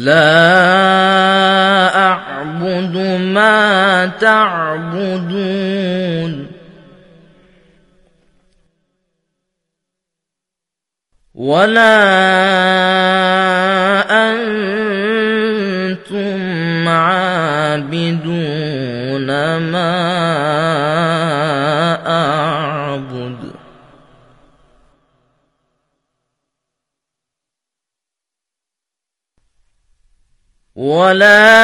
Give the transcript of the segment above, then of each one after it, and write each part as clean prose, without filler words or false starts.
لا أعبد ما تعبدون ولا أنتم عابدون ما أعبد ولا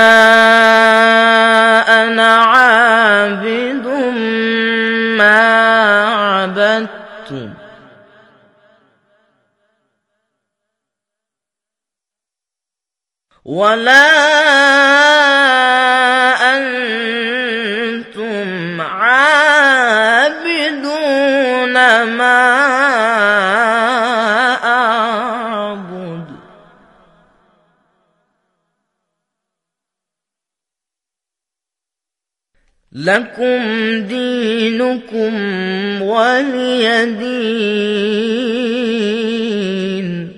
أنا عابد ما عبدتم ولا أنتم عابدون ما أعبد لكم دينكم ولي دين.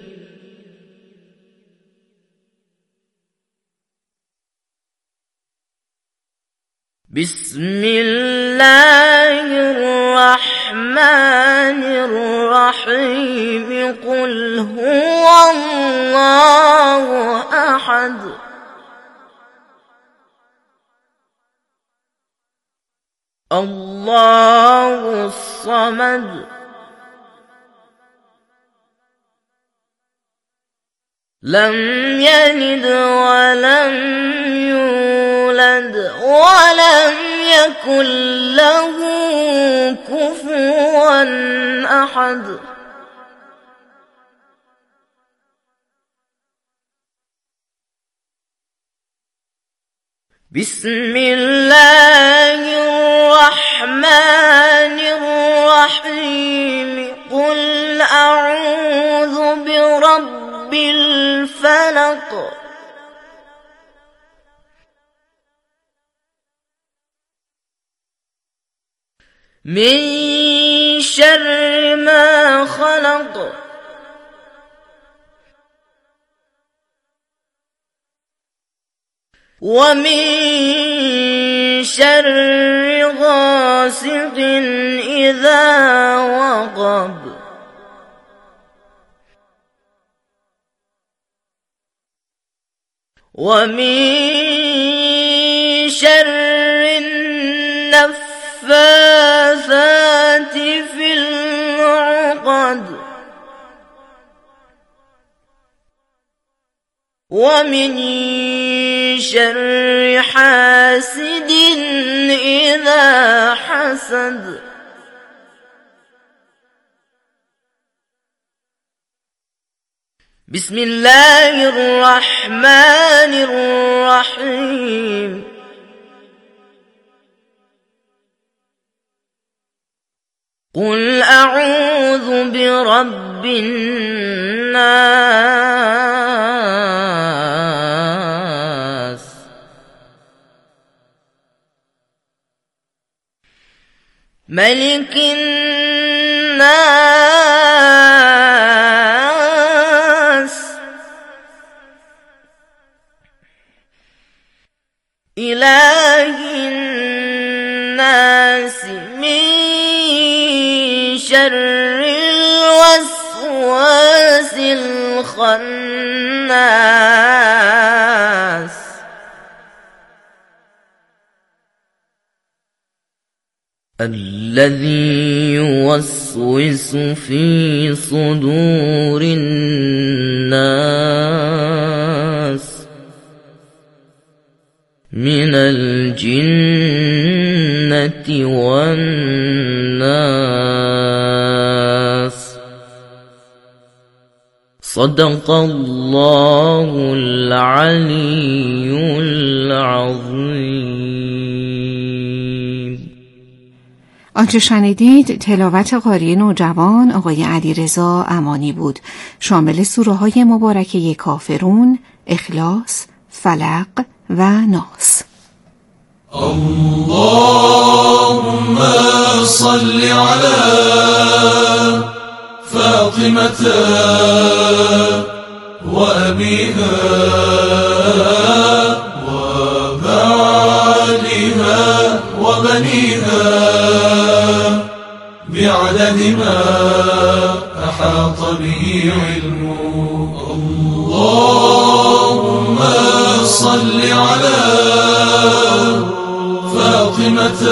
بسم الله الرحمن الرحيم قل هو الله أحد الله الصمد لم يلد ولم يولد ولم يكن له كفوا أحد. بسم الله الرحمن الرحيم قل أعوذ برب الفلق من شر ما خلق ومن شر غاسق إذا وقب ومن شر النفاثات في العقد ومن شر حاسد إذا حسد. بسم الله الرحمن الرحيم قل أعوذ برب الناس ملك الناس إله الناس من شر الوسواس الخناس الذي يوسوس في صدور الناس من الجنة والناس. صدق الله العلي العظيم. آنچه شنیدید تلاوت قاری نوجوان آقای علیرضا امانی بود، شامل سوره های مبارکه کافرون، اخلاص، فلق و ناس. اللهم صل على فاطمة وأبيها وبعلها وبنيها بعدد ما أحاط به علمه. اللهم صل على فاطمة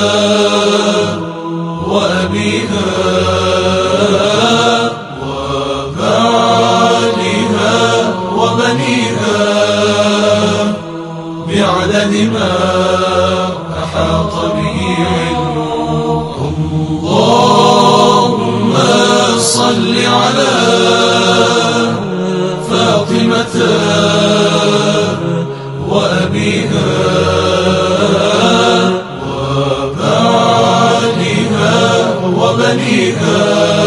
وأبيها وبعلها وبنيها بعدد ما أحاط به علمه. اللهم صل على فاطمة وأبيها وبعلها وبنيها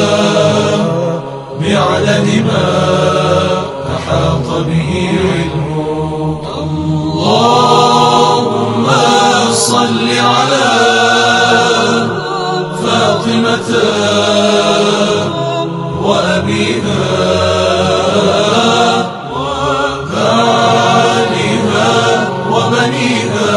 بعدد ما أحاط به علمه. اللهم صل على فاطمة وأبيها وبعلها وبنيها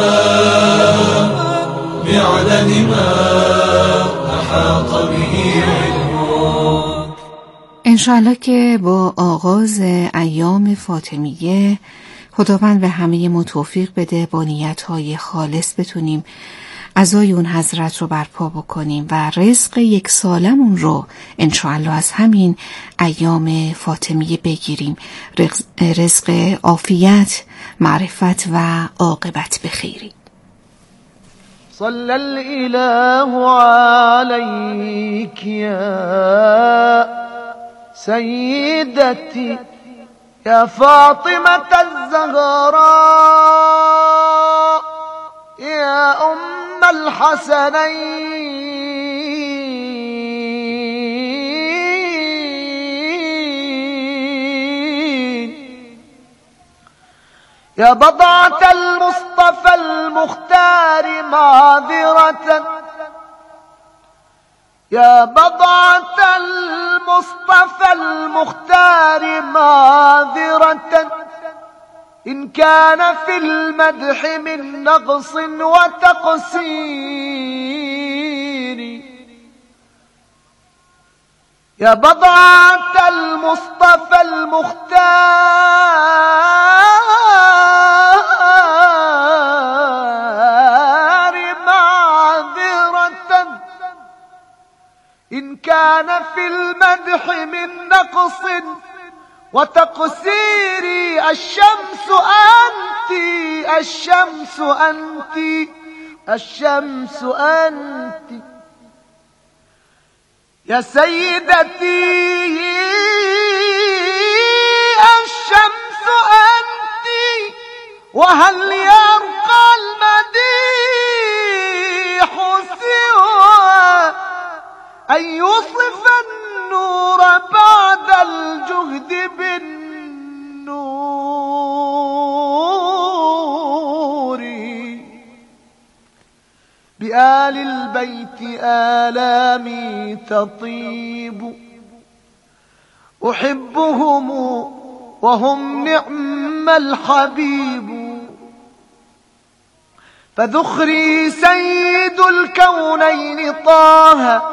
بعدد ما أحاط به علمه. انشاءالله که با آغاز ایام فاطمیه خداوند به همه ما توفیق بده با نیت‌های خالص بتونیم عزای اون حضرت رو برپا بکنیم و رزق یک سالمون رو انشاءالله از همین ایام فاطمیه بگیریم، رزق عافیت، معرفت و عاقبت بخیری. صلى الإله عليك يا سيدتي يا فاطمة الزهراء يا أم الحسنين يا بضعة المصطفى المختار معذرة يا بضعة المصطفى المختار معذرة إن كان في المدح من نقص وتقصير يا بضعة المصطفى المختار معذرة إن كان في المدح من نقص وتقصيري الشمس أنت الشمس أنت الشمس أنت يا سيدتي الشمس أنت وهل يرقى المديح سوى أن يوصف النور بعد الجهد بالنور بآل البيت آلامي تطيب أحبهم وهم نعم الحبيب فذخري سيد الكونين طه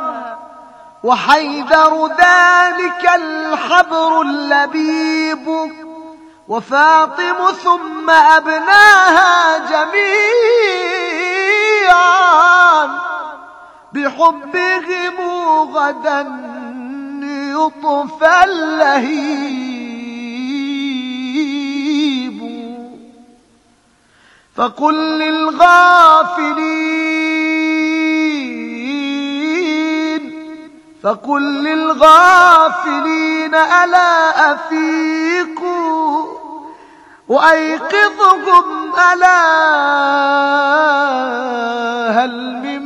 وحيدر ذلك الحبر اللبيب وفاطم ثم أبناها جميعا بحبهم غدا يطفى اللهيب فقل للغافلين ألا أفيقوا وأيقظهم ألا هل من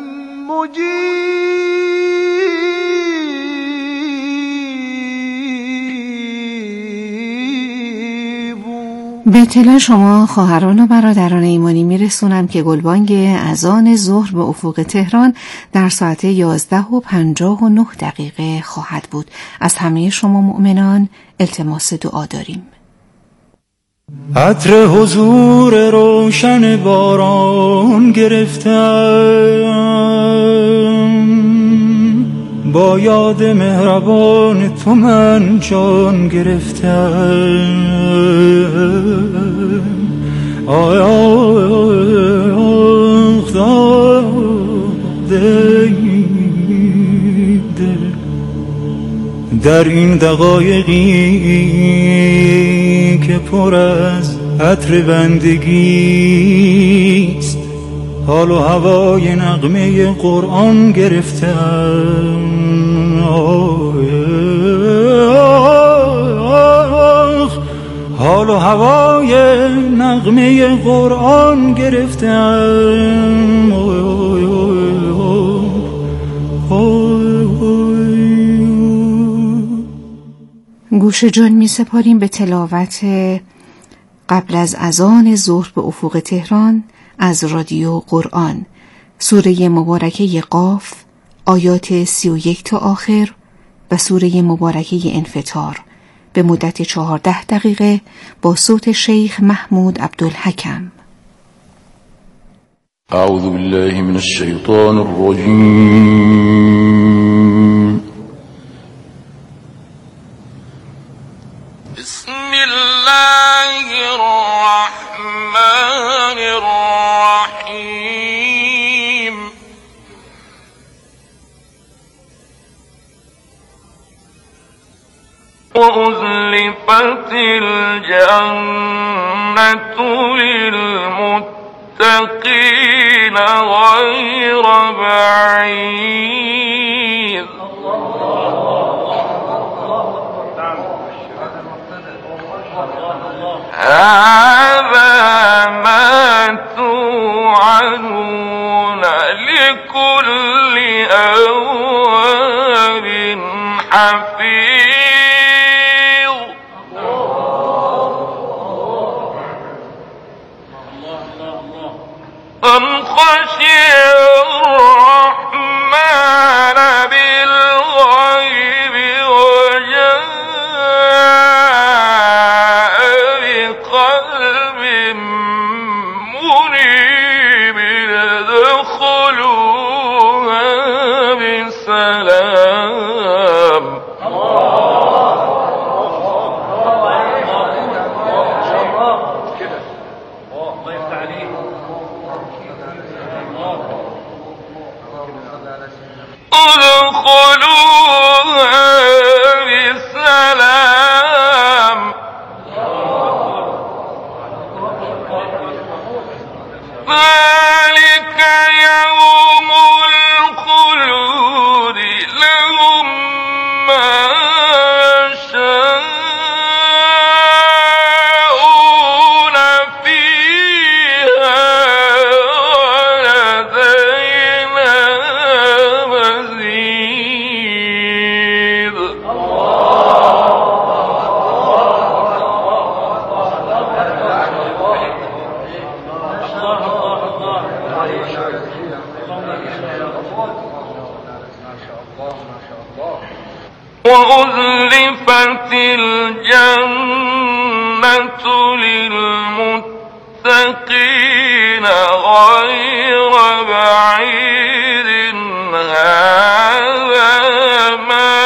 مجيب. به اطلاع شما خواهران و برادران ایمانی میرسونم که گلبانگ اذان ظهر به افق تهران در ساعت 11:59 خواهد بود. از همه شما مؤمنان التماس دعا داریم. عطر حضور روشن باران گرفتم، با یاد مهربان تو من جان گرفتم. آی آخ در این دقایقی که پر از عطر بندگیست، حال و هوای نغمه قرآن گرفتم. حال و هوای نغمه قرآن گرفتم. گوش جان می سپاریم به تلاوت قبل از اذان ظهر به افق تهران از رادیو قرآن، سوره مبارکه قاف، آیات 31 تا آخر و سوره مبارکه انفطار به مدت 14 دقیقه با صوت شیخ محمود عبدالحکم. اعوذ بالله من الشیطان الرجیم. بسم الله الرحمن الرحیم. وأزلفت الجنة للمتقين غير بعيد. هذا ما توعدون لكل أواب حفيظ. من خشي الرحمن بالغيب وجاء بقلب منيب ادخلوها بسلام. ادخلوها بسلام. ذلك يوم الخلود لهم ما يشاءون فيها ولدينا مزيد. وأزلفت الجنة للمتقين غير بعيد. هذا ما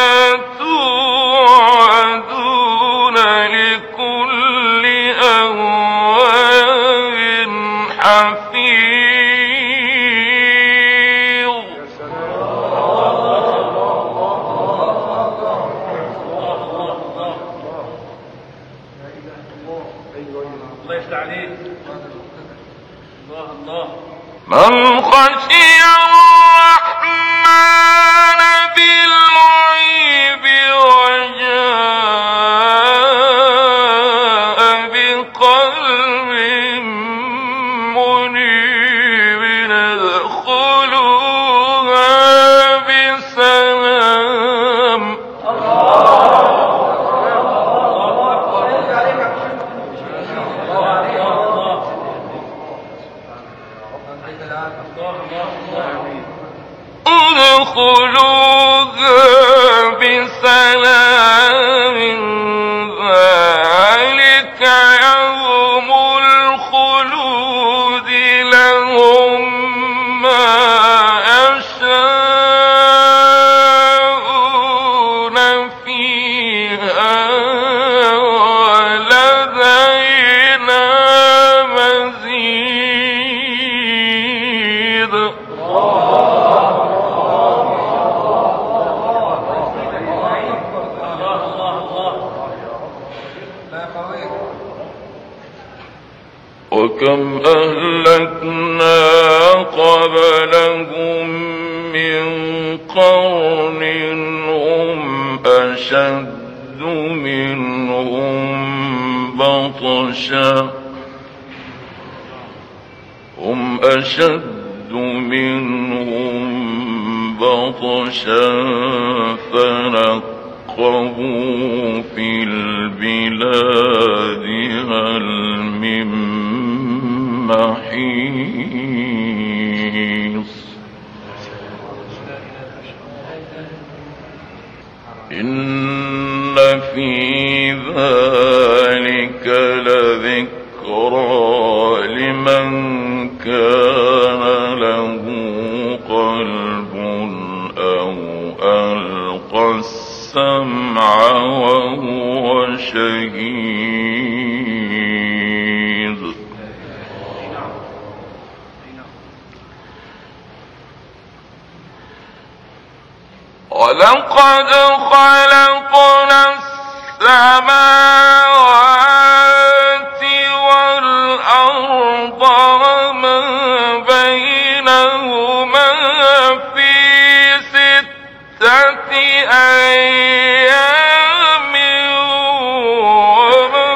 توعدون لكل أواب حفيظ. من خشي الرحمن بالغيب وجاء بقلب منيب ادخلوها بسلام. ادخلوها بسلام. ذلك يوم أهلكنا قبلهم من قرن هم أشد منهم بطشا فنقبوا في البلاد هل من محيص إن في ذلك لذكرى لمن كان له قلب أو ألقى السمع وهو شهيد ولقد خلقنا السماوات والأرض وما بينهما في 6 أيام وما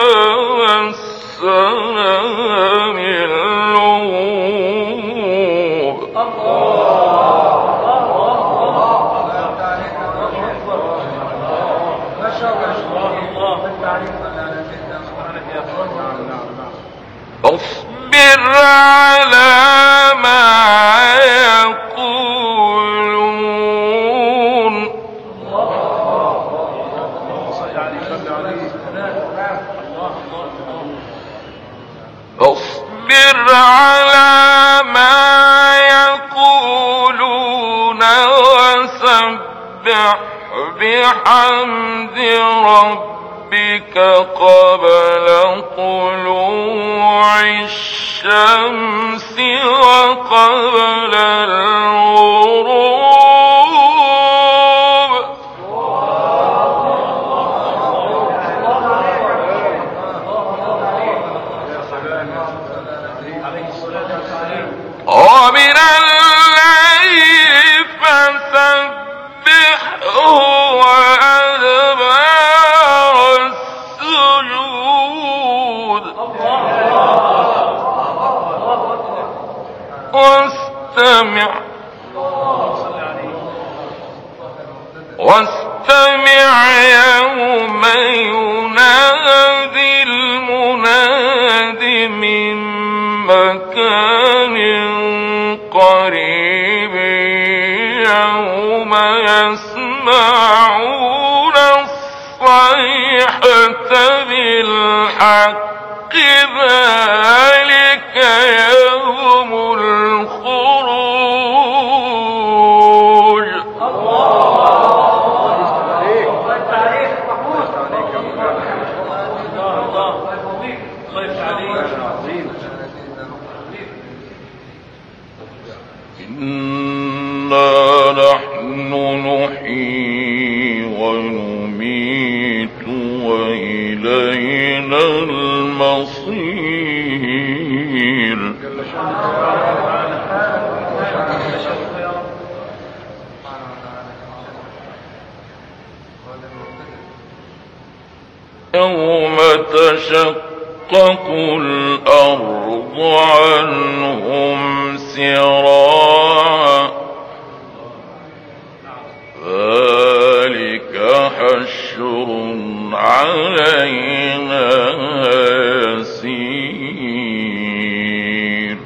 مسنا من لغوب اصبر على ما يقولون اصبر على ما يقولون وسبح بحمد ربك قبل طلوع الشمس وقبل الغروب ومن الليل فسبحه وأدبار السجود واستمع يوم ينادي المناد من مكان قريب يوم يسمعون الصيحة بالحق ذلك يوم الخروج إنا نحن نحيي ونميت وإلينا المصير يوم تشقق الأرض عنهم سراعا ذلك حشر علينا يسير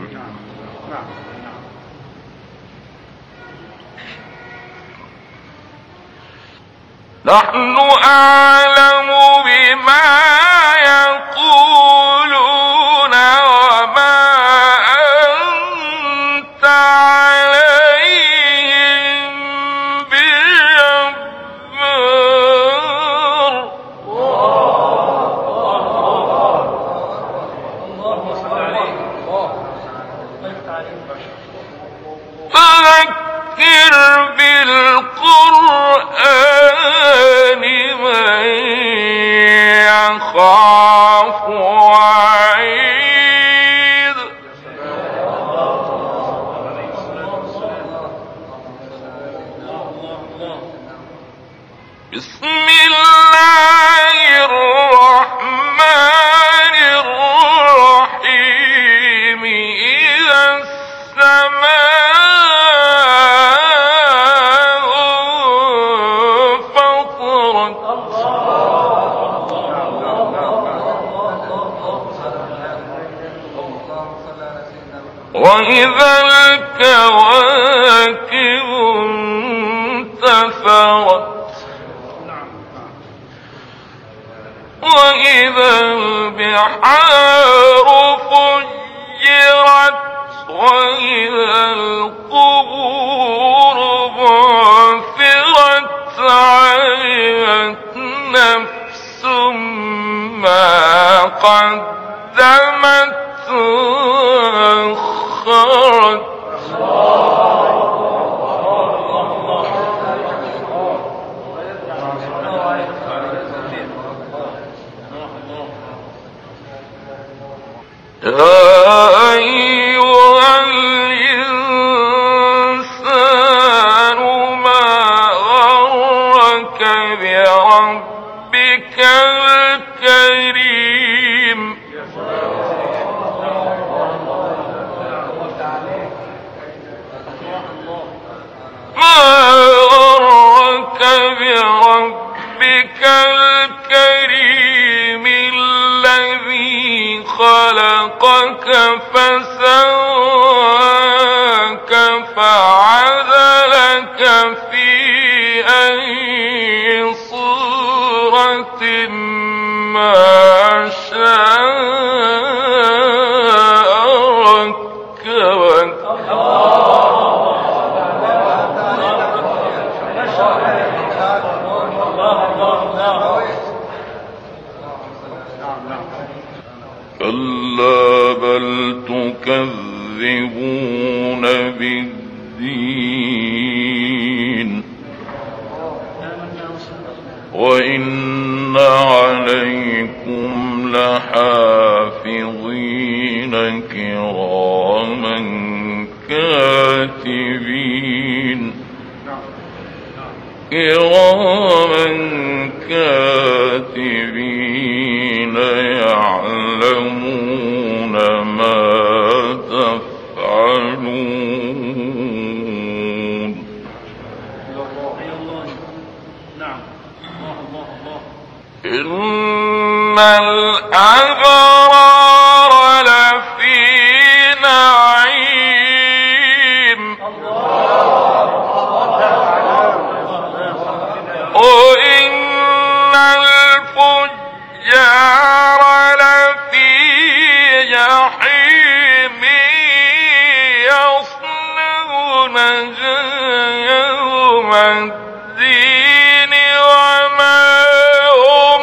نحن أعلم بما يقولون وما أنت عليهم بجبار فذكر بالقرآن من يخاف وعيد وإذا الكواكب انتثرت وإذا البحار فجرت وإذا القبور بعثرت علمت نفس ما قدمت وأخرت أيها الإنسان ما غرك بربك الكريم ما غرك بربك الكريم الذي خلقك فسواك فعدلك في أي صورة ما شاء ركبك كلا بل تكذبون بالدين وإن عليكم لحافظين كراما كاتبين يعلمون ما تفعلون إن الأبرار لفي نعيم وإن الفجار لفي جحيم يصلونها يوم الدين وما هم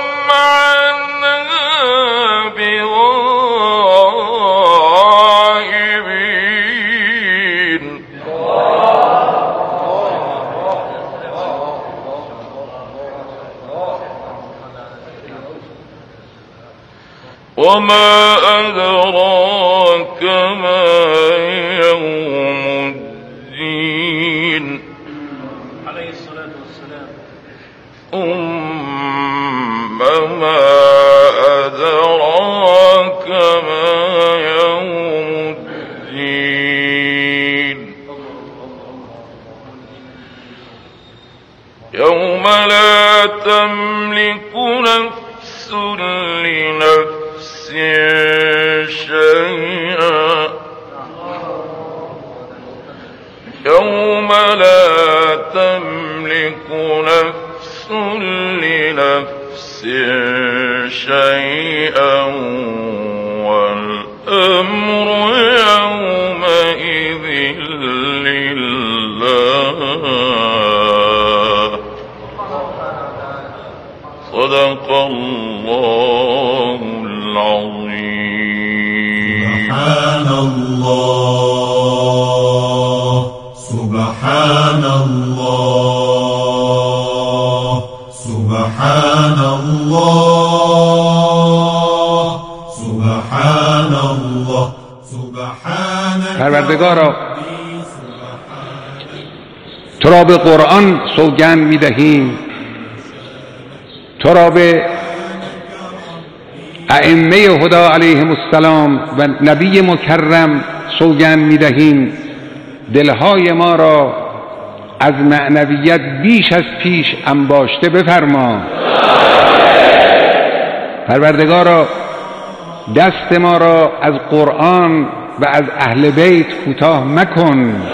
عنها بغائبين وما أدراك ما يوم الدين عليه الصلاة والسلام ما أدراك ما يوم الدين يوم لا تملك نفس لنفس شيئا يوم لا تملك نفس لنفس شيئا والأمر يومئذ لله صدق الله العظيم سبحان الله سبحان الله سبحان الله سبحان الله سبحان پروردگارا تو را به قرآن سوگند می‌دهیم، تو را به ائمه هدی علیهم السلام و نبی مکرم سوگند می‌دهیم دلهای ما را از معنویت بیش از پیش انباشته بفرما. پروردگارا دست ما را از قرآن و از اهل بیت کوتاه مکن.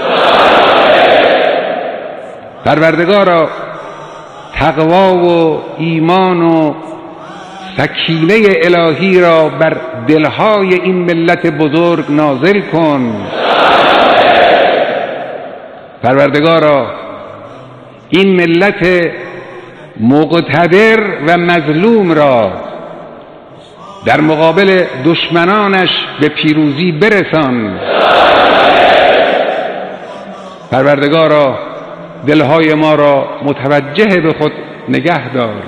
پروردگارا تقوا و ایمان و سکینه الهی را بر دلهای این ملت بزرگ نازل کن. پروردگارا این ملت مقتدر و مظلوم را در مقابل دشمنانش به پیروزی برسان. پروردگارا دلهای ما را متوجه به خود نگه دار.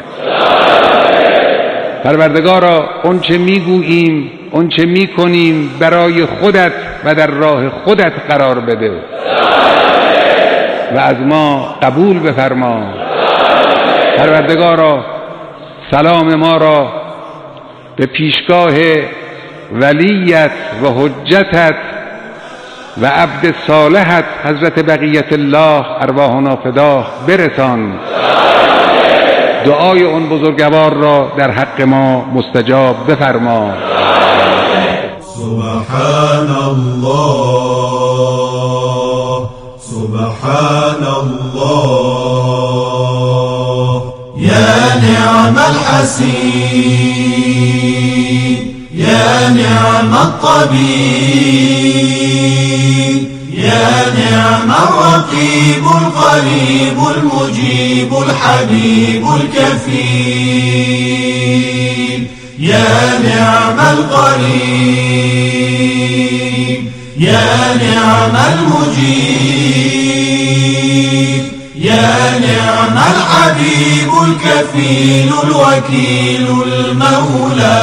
پروردگارا اونچه میگوییم اونچه میکنیم برای خودت و در راه خودت قرار بده و از ما قبول بفرما. پروردگارا سلام ما را به پیشگاه ولیت و حجتت و عبد صالحت حضرت بقیت الله ارواحنا فداه برسان. دعای اون بزرگوار را در حق ما مستجاب بفرما. سبحان الله سبحان الله يا نعم الحسين يا نعم الطبيب يا نعم الرقيب القريب المجيب الحبيب الكفيل يا نعم القريب يا نعم المجيب يا نعم الحبيب الكفيل الوكيل المولى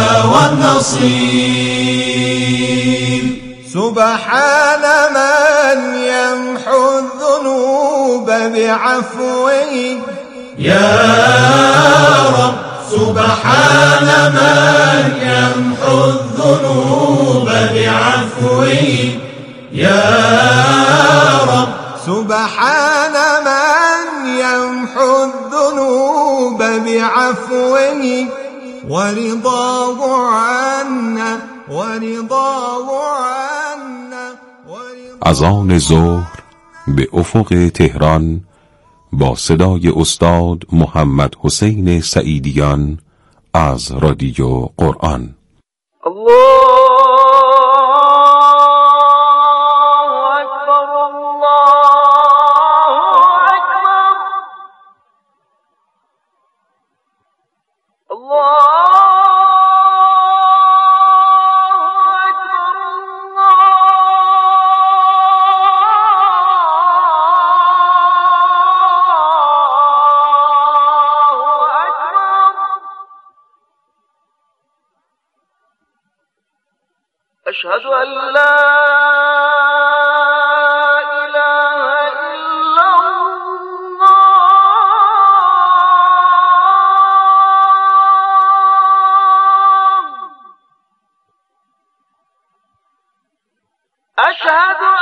والنصير. سبحان من يمحو الذنوب بعفوه يا رب سبحان من يمحو الذنوب بعفوه يا رب سبحان من يمحو الذنوب بعفوه ورضاه عنا ورضاه عنا. اذان ظهر به افق تهران با صدای استاد محمد حسین سعیدیان از رادیو قرآن. أشهد أن لا إله إلا الله. أشهد